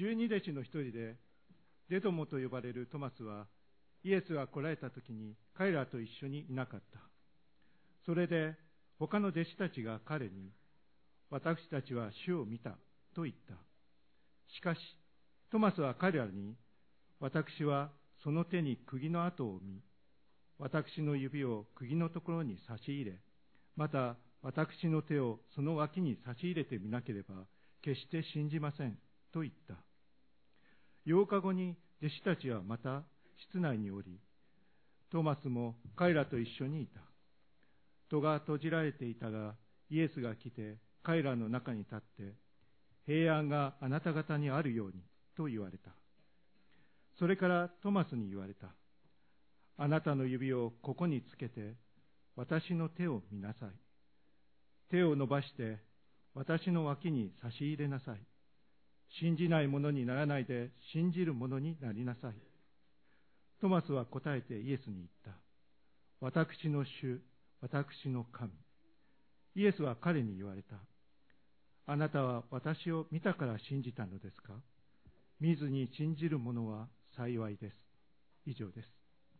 十二弟子の一人でデドモと呼ばれるトマスは、イエスが来られた時に彼らと一緒にいなかった。それで他の弟子たちが彼に、私たちは主を見たと言った。しかしトマスは彼らに、私はその手に釘の跡を見、私の指を釘のところに差し入れ、また私の手をその脇に差し入れてみなければ決して信じませんと言った。8日後に弟子たちはまた室内におり、トマスも彼らと一緒にいた。戸が閉じられていたが、イエスが来て彼らの中に立って、平安があなた方にあるようにと言われた。それからトマスに言われた。あなたの指をここにつけて私の手を見なさい。手を伸ばして私の脇に差し入れなさい。信じない者にならないで信じる者になりなさい。トマスは答えてイエスに言った。私の主、私の神。イエスは彼に言われた。あなたは私を見たから信じたのですか？見ずに信じる者は幸いです。以上です。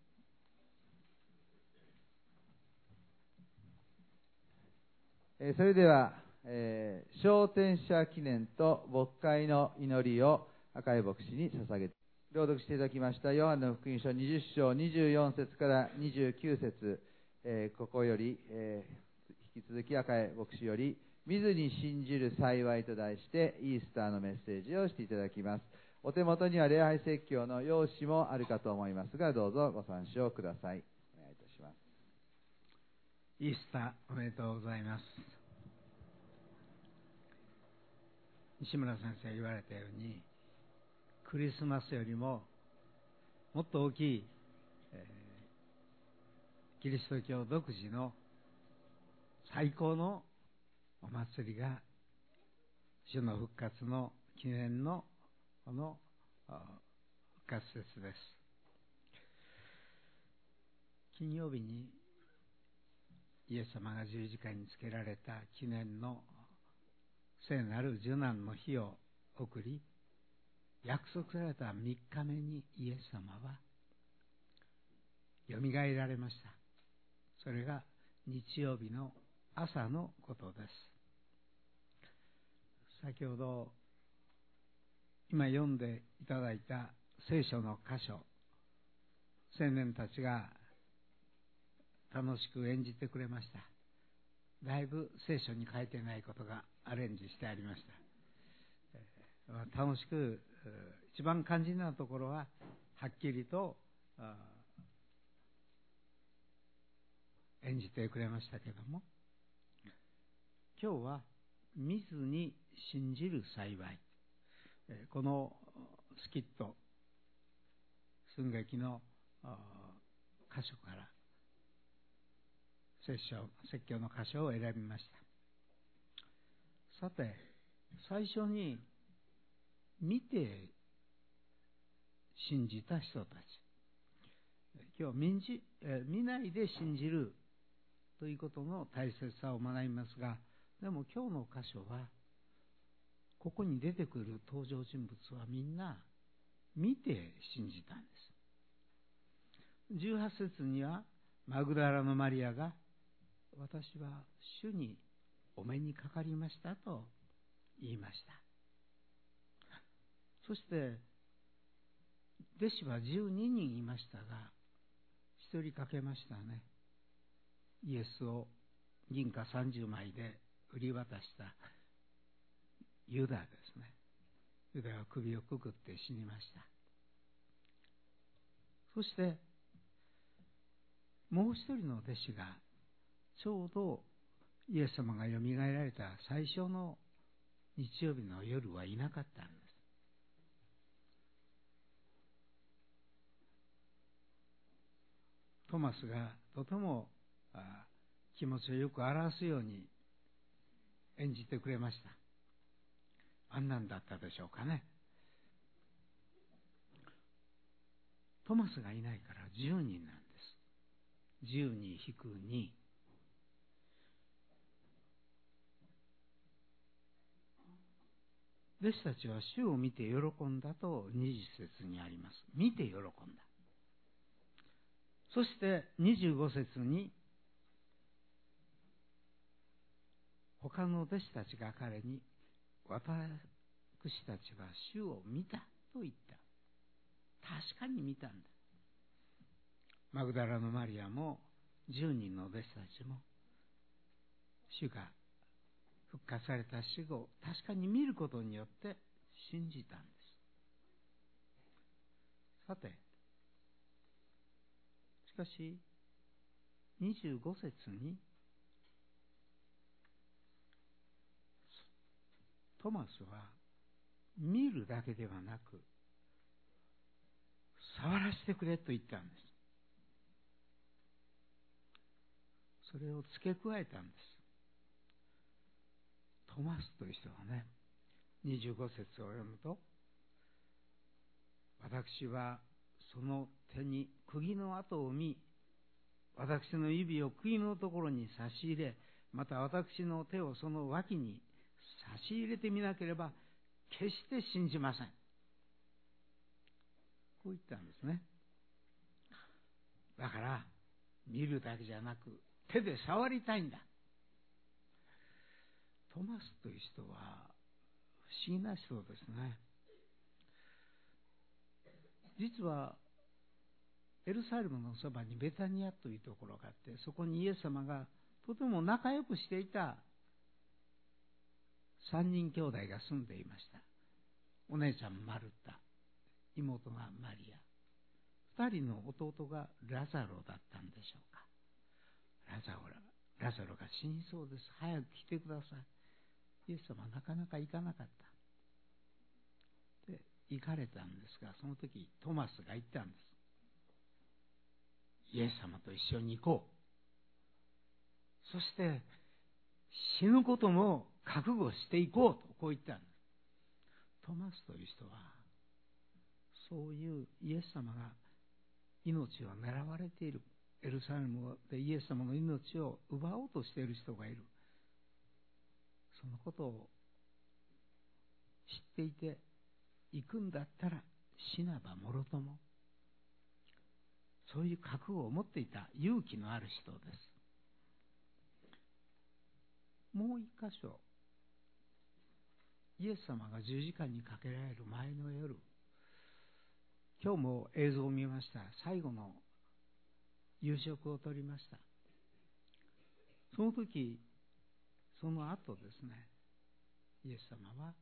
それでは、昇天者記念と牧会の祈りを赤井牧師に捧げて、朗読していただきましたヨハネの福音書20章24節から29節、ここより、引き続き赤井牧師より見ずに信じる幸いと題してイースターのメッセージをしていただきます。お手元には礼拝説教の用紙もあるかと思いますが、どうぞご参照ください。お願いいたします。 イースターおめでとうございます。西村先生言われたように、クリスマスよりももっと大きい、キリスト教独自の最高のお祭りが主の復活の記念のこの復活節です。金曜日にイエス様が十字架につけられた記念の聖なる受難の日を送り、約束された3日目にイエス様はよみがえられました。それが日曜日の朝のことです。先ほど今読んでいただいた聖書の箇所、青年たちが楽しく演じてくれました。だいぶ聖書に書いてないことがアレンジしてありました。楽しく、一番肝心なところははっきりと演じてくれましたけども、今日は見ずに信じる幸い、このスキット寸劇の箇所から説教の箇所を選びました。さて、最初に見て信じた人たち、今日見ないで信じるということの大切さを学びますが、でも今日の箇所はここに出てくる登場人物はみんな見て信じたんです。18節にはマグダラのマリアが、私は主にお目にかかりましたと言いました。そして弟子は12人いましたが、1人欠けましたね。イエスを銀貨30枚で売り渡したユダですね。ユダは首をくくって死にました。そしてもう一人の弟子がちょうどイエス様がよみがえられた最初の日曜日の夜はいなかったんです。トマスがとても気持ちをよく表すように演じてくれました。あんなんだったでしょうかね。トマスがいないから10人なんです。10に引く2。 弟子たちは主を見て喜んだと20節にあります。見て喜んだ。そして25節に、他の弟子たちが彼に、私たちは主を見たと言った。確かに見たんだ。マグダラのマリアも10人の弟子たちも、主が復活された死後、確かに見ることによって信じたんです。さて、しかし25節に、トマスは見るだけではなく、触らせてくれと言ったんです。それを付け加えたんです。トマスという人はね、25節を読むと、私はその手に釘の跡を見、私の指を釘のところに差し入れ、また私の手をその脇に差し入れてみなければ決して信じません。こう言ったんですね。だから見るだけじゃなく手で触りたいんだ。トマスという人は不思議な人ですね。実はエルサレムのそばにベタニアというところがあって、そこにイエス様がとても仲良くしていた3人兄弟が住んでいました。お姉ちゃんマルタ、妹がマリア、2人の弟がラザロだったんでしょうか。ラザロが死にそうです。早く来てください。イエス様はなかなか行かなかった。で、行かれたんですが、その時トマスが言ったんです。イエス様と一緒に行こう。そして死ぬことも覚悟していこうと、こう言ったんです。トマスという人は、そういうイエス様が命を狙われている、エルサレムでイエス様の命を奪おうとしている人がいる、そのことを知っていて、行くんだったら死なばもろとも、そういう覚悟を持っていた勇気のある人です。もう一箇所、イエス様が十字架にかけられる前の夜、今日も映像を見ました。最後の夕食をとりました。その時、その後ですね、イエス様は、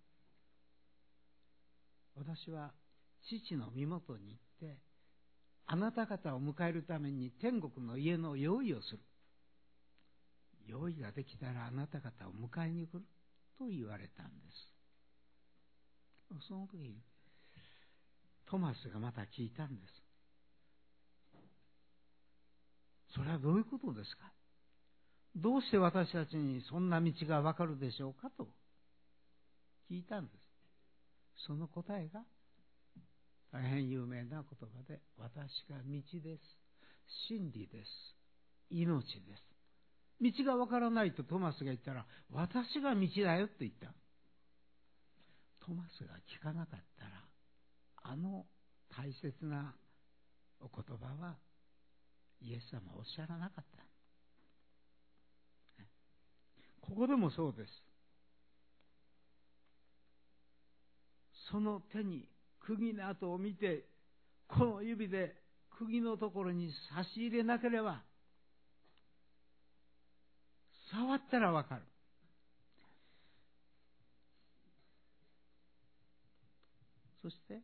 私は父の身元に行って、あなた方を迎えるために天国の家の用意をする。用意ができたらあなた方を迎えに来ると言われたんです。その時、トマスがまた聞いたんです。それはどういうことですか？どうして私たちにそんな道がわかるでしょうかと聞いたんです。その答えが大変有名な言葉で、私が道です。真理です。命です。道がわからないとトマスが言ったら、私が道だよって言った。トマスが聞かなかったら、あの大切なお言葉はイエス様はおっしゃらなかった。ここでもそうです。その手に釘の跡を見て、この指で釘のところに差し入れなければ、触ったらわかる。そして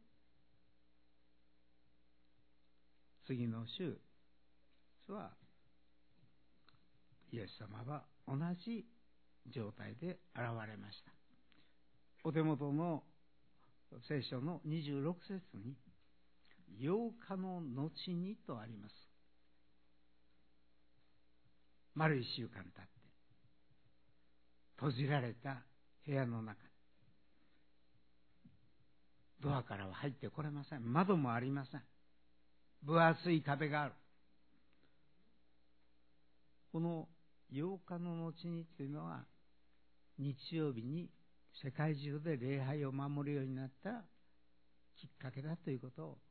次の週は、イエス様は同じ状態で現れました。お手元の聖書の26節に、8日の後にとあります。丸1週間経って、閉じられた部屋の中、ドアからは入ってこれません。窓もありません。分厚い壁がある。この8日の後にというのは、日曜日に世界中で礼拝を守るようになったきっかけだということを、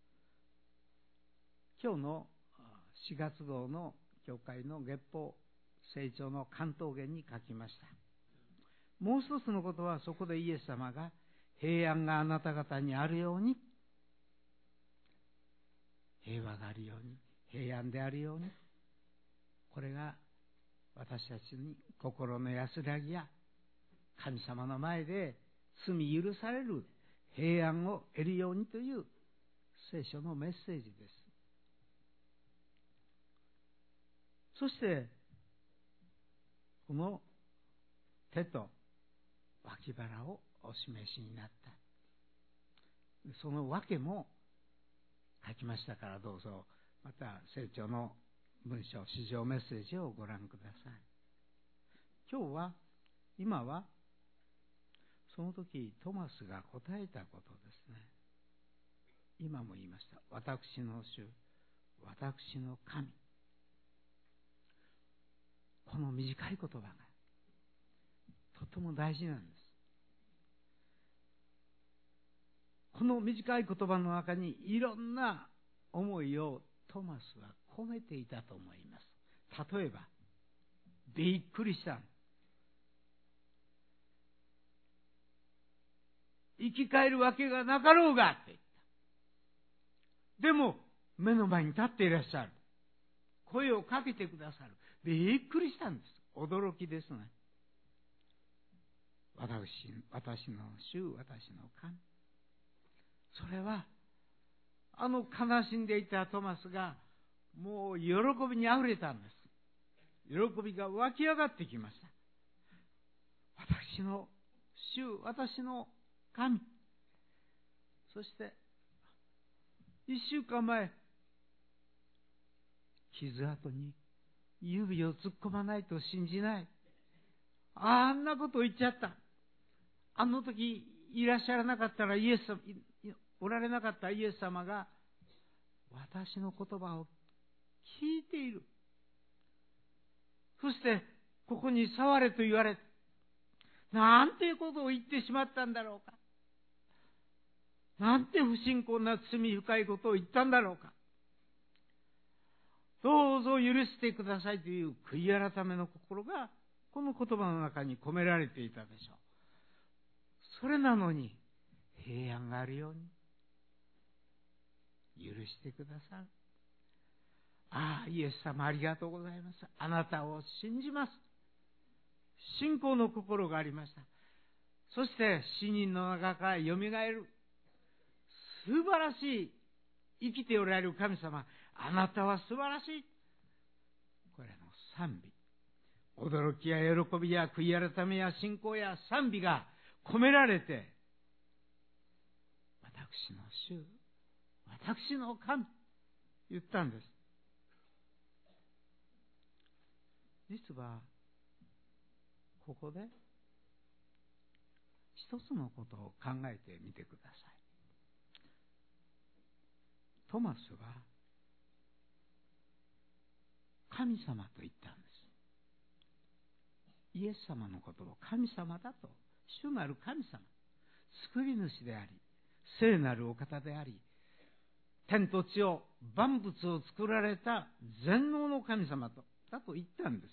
今日の4月号の教会の月報成長の関東言に書きました。もう一つのことは、そこでイエス様が平安があなた方にあるように、平和があるように、平安であるように、これが私たちに心の安らぎや神様の前で罪許される平安を得るようにという聖書のメッセージです。そしてこの手と脇腹をお示しになった。その訳も書きましたから、どうぞまた聖書の文章、史上メッセージをご覧ください。今はその時トマスが答えたことですね。今も言いました。私の主、私の神。この短い言葉がとても大事なんです。この短い言葉の中にいろんな思いをトマスは込めていたと思います。例えば、びっくりした。生き返るわけがなかろうがって言った。でも、目の前に立っていらっしゃる。声をかけてくださる。びっくりしたんです。驚きですね。私の主、私の神。それは、悲しんでいたトマスが、もう喜びにあふれたんです。喜びが湧き上がってきました。私の主、私の神。そして、1週間前、傷跡に指を突っ込まないと信じない。あんなことを言っちゃった。あの時いらっしゃらなかったらおられなかったイエス様が私の言葉を聞いている。そしてここに触れと言われて、なんていうことを言ってしまったんだろうか。なんて不信仰な罪深いことを言ったんだろうか。どうぞ許してくださいという悔い改めの心がこの言葉の中に込められていたでしょう。それなのに平安があるように許してくださる。ああ、イエス様ありがとうございます。あなたを信じます。信仰の心がありました。そして死人の中からよみがえる素晴らしい生きておられる神様、あなたは素晴らしい。これの賛美、驚きや喜びや悔い改めや信仰や賛美が込められて、私の主、私の神、言ったんです。実は、ここで、一つのことを考えてみてください。トマスは、神様と言ったんです。イエス様のことを神様だと、主なる神様、救い主であり、聖なるお方であり、天と地を万物を作られた全能の神様だと言ったんです。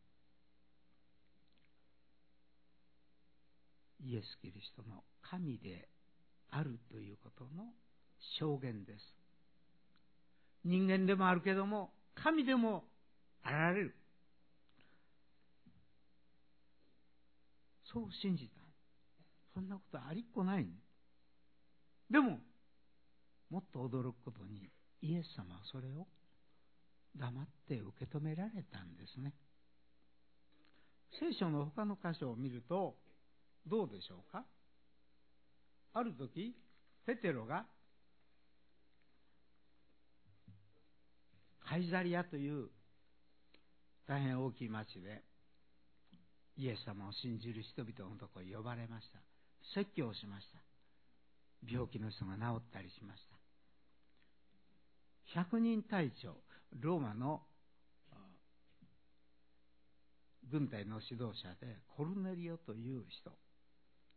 イエス・キリストの神であるということの証言です。人間でもあるけども、神でもあられる。そう信じた。そんなことありっこない。でも、もっと驚くことに、イエス様はそれを黙って受け止められたんですね。聖書の他の箇所を見ると、どうでしょうか。ある時、ペテロがカイザリアという大変大きい町でイエス様を信じる人々のところに呼ばれました。説教をしました。病気の人が治ったりしました。100人隊長、ローマの軍隊の指導者でコルネリオという人、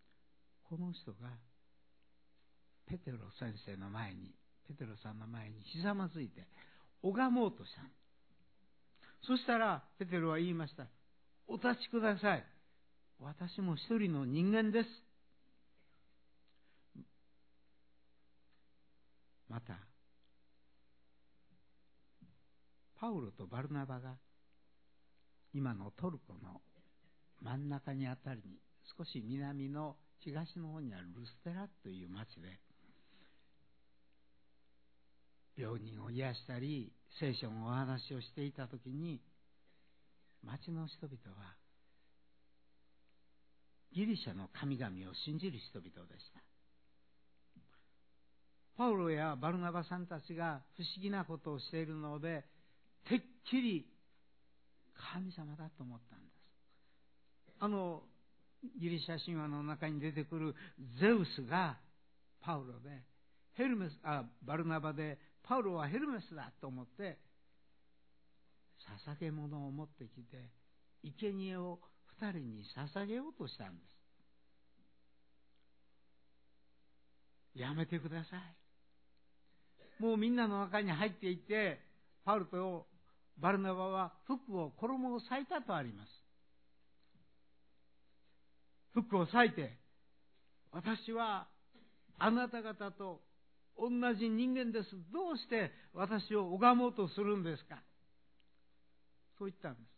この人がペテロ先生の前に、ペテロさんの前にひざまずいて拝もうとした。そしたらペテロは言いました。お立ちください。私も一人の人間です。また、パウロとバルナバが今のトルコの真ん中にあたりに、少し南の東の方にあるルステラという町で、病人を癒したり聖書のお話をしていたときに、町の人々はギリシャの神々を信じる人々でした。パウロやバルナバさんたちが不思議なことをしているので、てっきり神様だと思ったんです。ギリシャ神話の中に出てくるゼウスがパウロで、バルナバで、パウロはヘルメスだと思って、捧げ物を持ってきて、生贄を二人に捧げようとしたんです。やめてください。もうみんなの中に入っていって、パウロとバルナバは衣を裂いたとあります。服を裂いて、私はあなた方と同じ人間です。どうして私を拝もうとするんですか。そう言ったんです。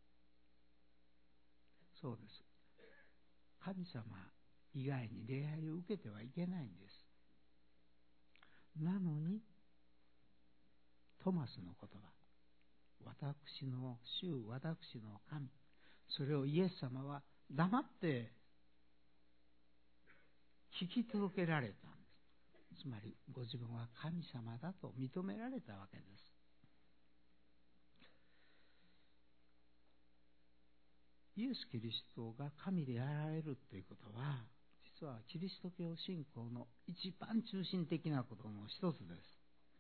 そうです。神様以外に礼拝を受けてはいけないんです。なのに、トマスの言葉、私の主、私の神、それをイエス様は黙って聞き届けられたんです。つまり、ご自分は神様だと認められたわけです。イエス・キリストが神であられるということは、実はキリスト教信仰の一番中心的なことの一つです。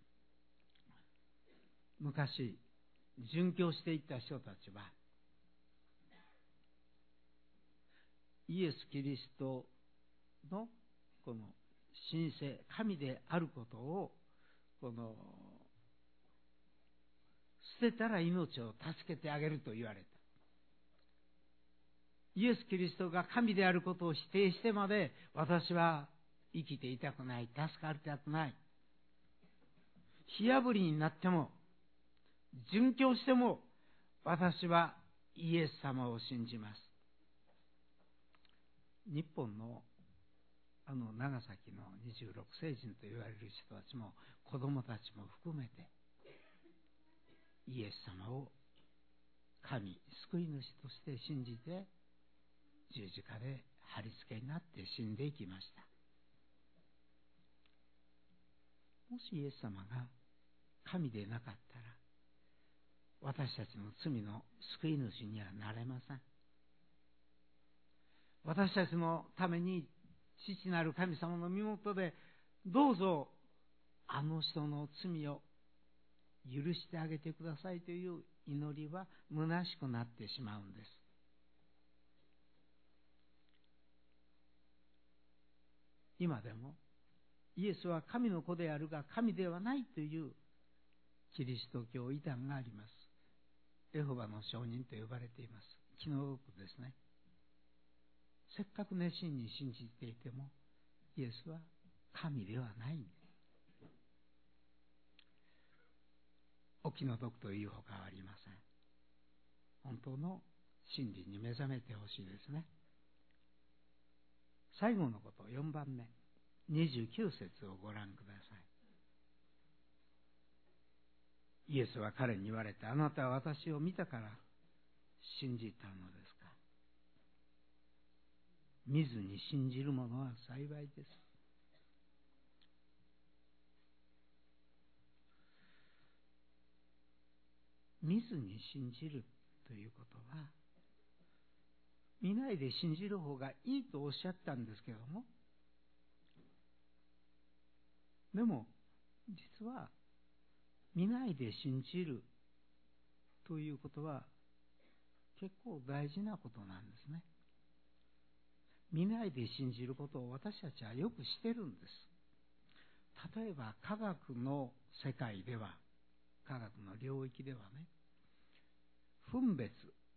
昔、殉教していった人たちは、イエス・キリストのこの神聖、神であることを、捨てたら命を助けてあげると言われた。イエス・キリストが神であることを否定してまで、私は生きていたくない、助かりたくない。火炙りになっても、殉教しても、私はイエス様を信じます。日本の長崎の26世人と言われる人たちも、子供たちも含めて、イエス様を神、救い主として信じて、十字架で貼り付けになって死んでいきました。もしイエス様が神でなかったら、私たちの罪の救い主にはなれません。私たちのために父なる神様の身元で、どうぞあの人の罪を許してあげてくださいという祈りは虚しくなってしまうんです。今でもイエスは神の子であるが神ではないというキリスト教異端があります。エホバの証人と呼ばれています。気の毒ですね。せっかく熱心に信じていても、イエスは神ではないんです。お気の毒というほかはありません。本当の真理に目覚めてほしいですね。最後のこと、4番目、29節をご覧ください。イエスは彼に言われた。あなたは私を見たから信じたのですか。見ずに信じる者は幸いです。見ずに信じるということは、見ないで信じる方がいいとおっしゃったんですけども、でも実は見ないで信じるということは結構大事なことなんですね。 見ないで信じることを私たちはよくしてるんです。例えば科学の世界では、科学の領域ではね、分別、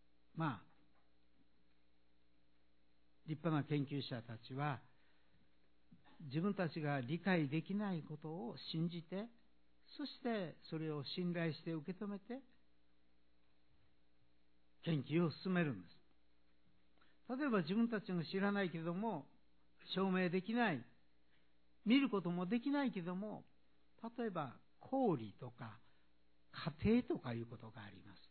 立派な研究者たちは自分たちが理解できないことを信じて、そしてそれを信頼して受け止めて研究を進めるんです。例えば自分たちが知らないけれども、証明できない、見ることもできないけれども、例えば公理とか家庭とかいうことがあります。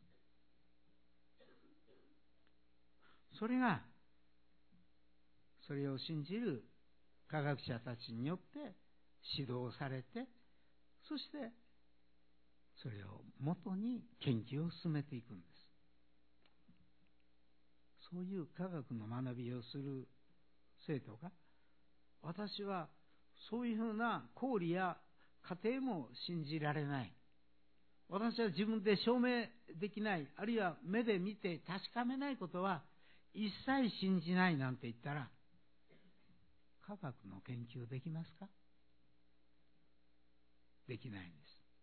それが、それを信じる科学者たちによって指導されて、そしてそれを元に研究を進めていくんです。そういう科学の学びをする生徒が、私はそういうふうな公理や家庭も信じられない、私は自分で証明できない、あるいは目で見て確かめないことは一切信じないなんて言ったら、科学の研究できますか？できないんです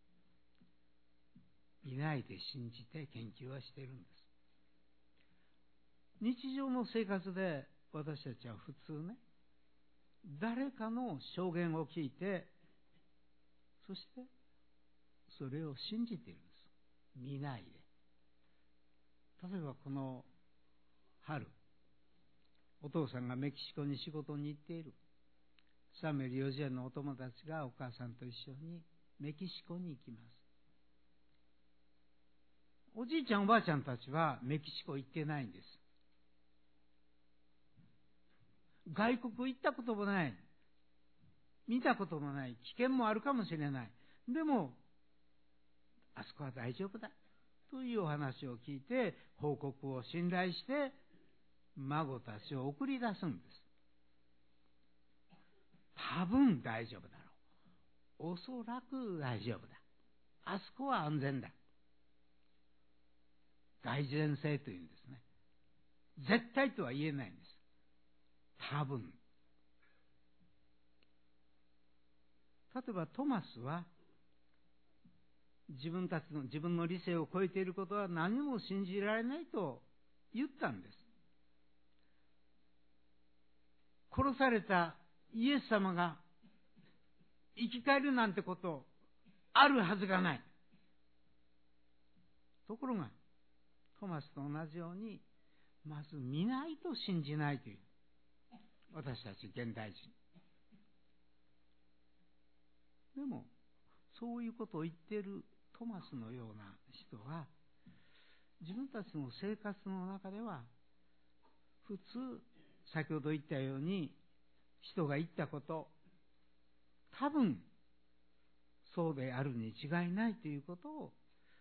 。見ないで信じて研究はしているんです。日常の生活で私たちは普通ね、誰かの証言を聞いて、そしてそれを信じているんです。見ないで。例えばこの春、お父さんがメキシコに仕事に行っている。サムエル・ヨジエのお友達がお母さんと一緒にメキシコに行きます。おじいちゃんおばあちゃんたちはメキシコ行ってないんです。外国行ったこともない、見たこともない、危険もあるかもしれない。でもあそこは大丈夫だというお話を聞いて、報告を信頼して孫たちを送り出すんです。多分大丈夫だろう、おそらく大丈夫だ、あそこは安全だ、蓋然性というんですね。絶対とは言えないんです。多分。例えばトマスは自分の理性を超えていることは何も信じられないと言ったんです。殺されたイエス様が生き返るなんてことあるはずがない。ところがトマスと同じように、まず見ないと信じないという、私たち現代人。でもそういうことを言っているトマスのような人は、自分たちの生活の中では普通、先ほど言ったように人が言ったこと、多分そうであるに違いないということを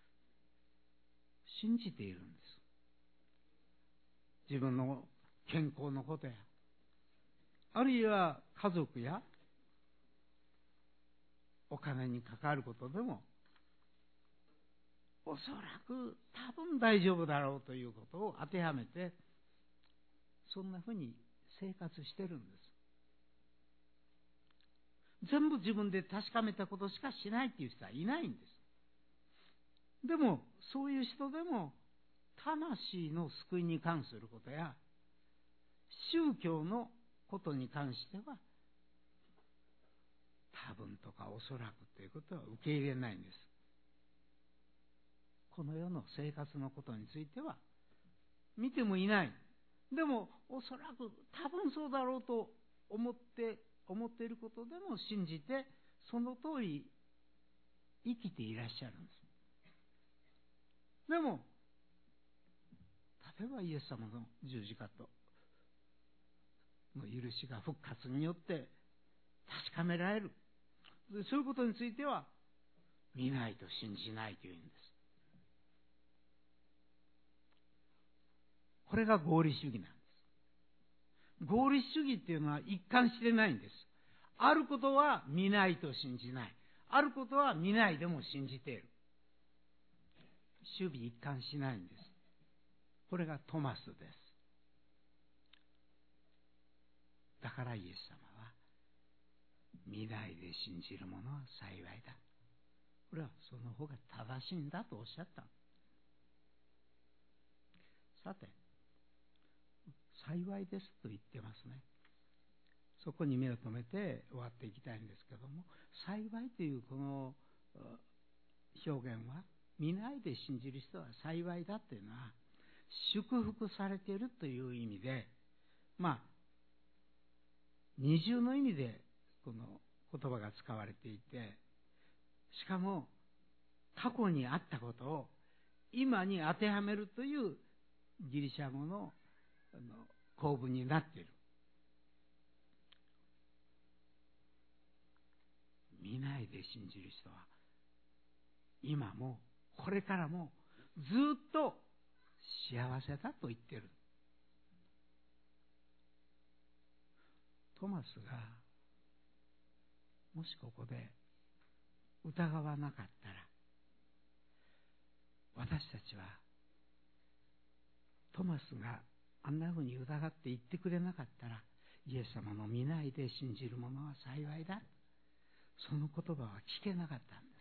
信じているんです。自分の健康のことや、あるいは家族やお金に関わることでも、おそらく多分大丈夫だろうということを当てはめて、そんなふうに生活してるんです。全部自分で確かめたことしかしないっていう人はいないんです。でもそういう人でも、魂の救いに関することや宗教のことに関しては、多分とかおそらくということは受け入れないんです。この世の生活のことについては見てもいない。でもおそらく多分そうだろうと思っていることでも信じて、その通り生きていらっしゃるんです。でも例えばイエス様の十字架との許しが復活によって確かめられる、そういうことについては見ないと信じないというんです。これが合理主義なんです。合理主義っていうのは一貫してないんです。あることは見ないと信じない、あることは見ないでも信じている。守備一貫しないんです。これがトマスです。 だからイエス様は、見ないで信じる者は幸いだ。これはその方が正しいんだとおっしゃった。さて、幸いですと言ってますね。そこに目を留めて終わっていきたいんですけども、幸いというこの表現は、見ないで信じる人は幸いだというのは、祝福されているという意味で、二重の意味でこの言葉が使われていて、しかも過去にあったことを今に当てはめるというギリシャ語の構文になっている。見ないで信じる人は今もこれからもずっと幸せだと言っている。トマスがもしここで疑わなかったら、私たちはトマスがあんなふうに疑って言ってくれなかったら、イエス様の見ないで信じる者は幸いだ、その言葉は聞けなかったんです。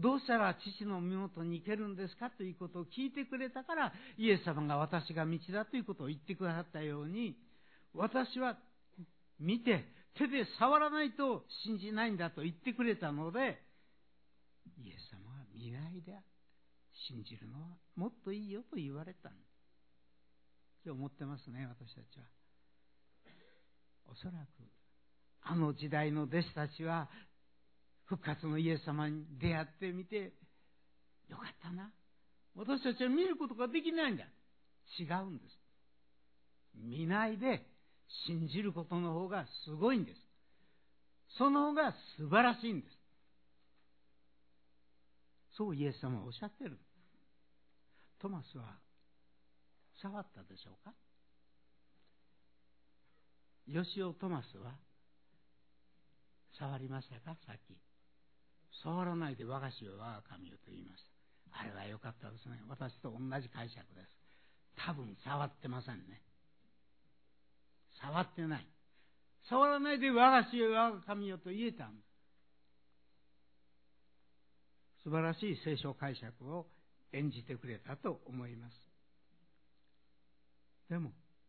どうしたら父の身元に行けるんですかということを聞いてくれたから、イエス様が私が道だということを言ってくださったように、私は見て手で触らないと信じないんだと言ってくれたので、イエス様は見ないで信じるのはもっといいよと言われたんと思ってますね、私たちは。おそらくあの時代の弟子たちは復活のイエス様に出会ってみて、よかったな、私たちは見ることができないんだ。違うんです。見ないで信じることの方がすごいんです。その方が素晴らしいんです。そうイエス様はおっしゃってる。トマスは触ったでしょうか。ヨシオ・トマスは触りましたか。さっき触らないで我が主よ我が神よと言いました。あれは良かったですね。私と同じ解釈です。多分触ってませんね。触ってない。触らないで我が主よ我が神よと言えた。素晴らしい聖書解釈を演じてくれたと思います。でも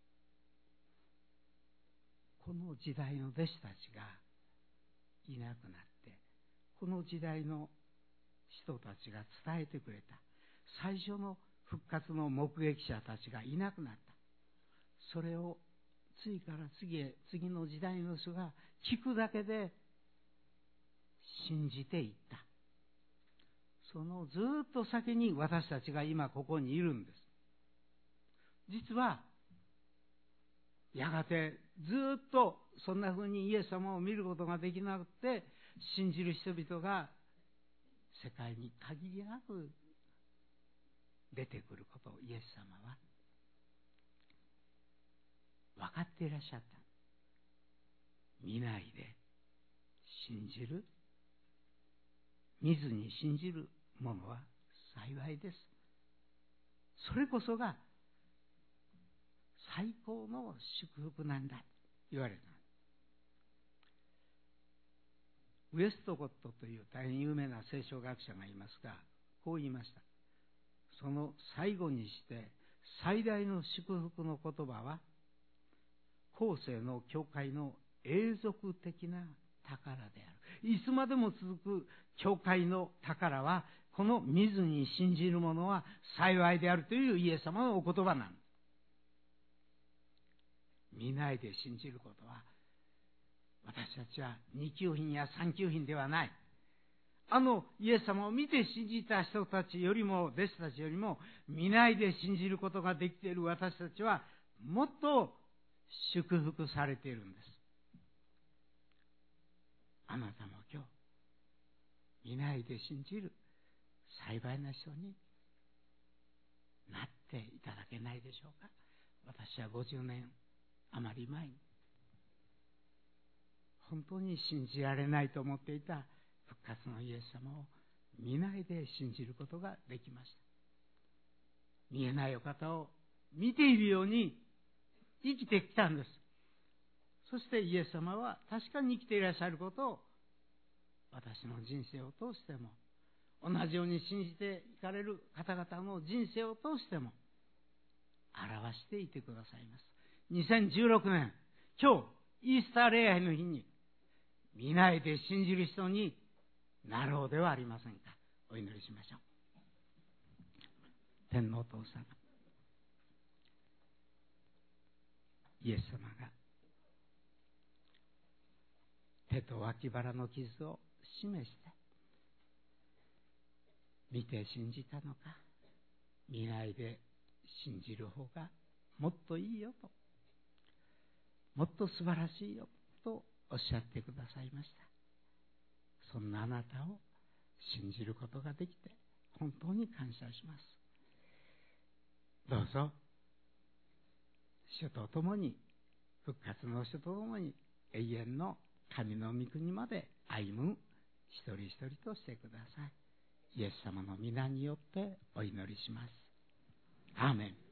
この時代の弟子たちがいなくなって、この時代の人たちが伝えてくれた最初の復活の目撃者たちがいなくなった。それを次から次へ、次の時代の人が聞くだけで信じていった。そのずっと先に私たちが今ここにいるんです。実はやがてずっとそんな風にイエス様を見ることができなくて信じる人々が世界に限りなく出てくることをイエス様は分かっていらっしゃった。見ないで信じる、見ずに信じる者は幸いです。それこそが最高の祝福なんだ言われた。ウェストコットという大変有名な聖書学者がいますが、こう言いました。その最後にして最大の祝福の言葉は、後世の教会の永続的な宝である。いつまでも続く教会の宝は、この見ずに信じる者は幸いであるというイエス様のお言葉なんです。見ないで信じることは、私たちは二級品や三級品ではない。イエス様を見て信じた人たちよりも、弟子たちよりも、見ないで信じることができている私たちは、もっと祝福されているんです。あなたも今日、見ないで信じる幸いな人になっていただけないでしょうか。私は50年余り前に、本当に信じられないと思っていた復活のイエス様を見ないで信じることができました。見えないお方を見ているように生きてきたんです。そしてイエス様は確かに生きていらっしゃることを、私の人生を通しても、同じように信じていかれる方々の人生を通しても、表していてくださいます。2016年、今日、イースター礼拝の日に、見ないで信じる人になろうではありませんか。お祈りしましょう。天皇お父様、イエス様が手と脇腹の傷を示して、見て信じたのか、見ないで信じる方がもっといいよと、もっと素晴らしいよとおっしゃってくださいました。そんなあなたを信じることができて本当に感謝します。どうぞ主と共に、復活の主と共に永遠の神の御国まで歩む一人一人としてください。イエス様の皆によってお祈りします。アーメン。